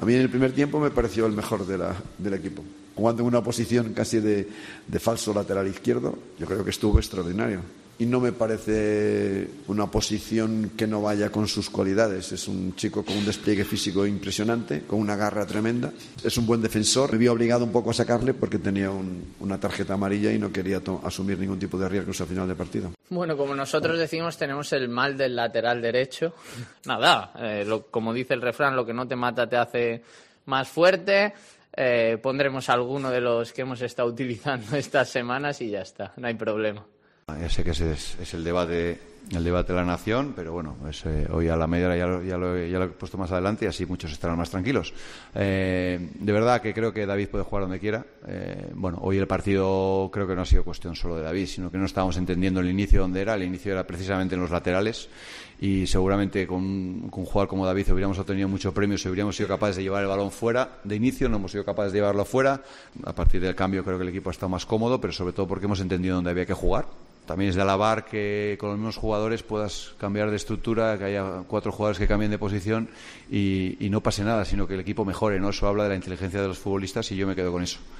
A mí en el primer tiempo me pareció el mejor del equipo. Jugando en una posición casi de falso lateral izquierdo, yo creo que estuvo extraordinario. Y no me parece una posición que no vaya con sus cualidades. Es un chico con un despliegue físico impresionante, con una garra tremenda. Es un buen defensor. Me vi obligado un poco a sacarle porque tenía una tarjeta amarilla y no quería asumir ningún tipo de riesgos al final del partido. Bueno, como nosotros decimos, tenemos el mal del lateral derecho. Nada, como dice el refrán, lo que no te mata te hace más fuerte. Pondremos alguno de los que hemos estado utilizando estas semanas y ya está, no hay problema. Ya sé que ese es el debate de la nación, pero bueno, hoy a la media hora ya lo he puesto más adelante y así muchos estarán más tranquilos. De verdad que creo que David puede jugar donde quiera. Bueno, hoy el partido creo que no ha sido cuestión solo de David, sino que no estábamos entendiendo el inicio donde era. El inicio era precisamente en los laterales y seguramente con un jugador como David hubiéramos obtenido muchos premios y hubiéramos sido capaces de llevar el balón fuera. De inicio no hemos sido capaces de llevarlo fuera. A partir del cambio creo que el equipo ha estado más cómodo, pero sobre todo porque hemos entendido dónde había que jugar. También es de alabar que con los mismos jugadores puedas cambiar de estructura, que haya 4 jugadores que cambien de posición y no pase nada, sino que el equipo mejore, ¿no? Eso habla de la inteligencia de los futbolistas y yo me quedo con eso.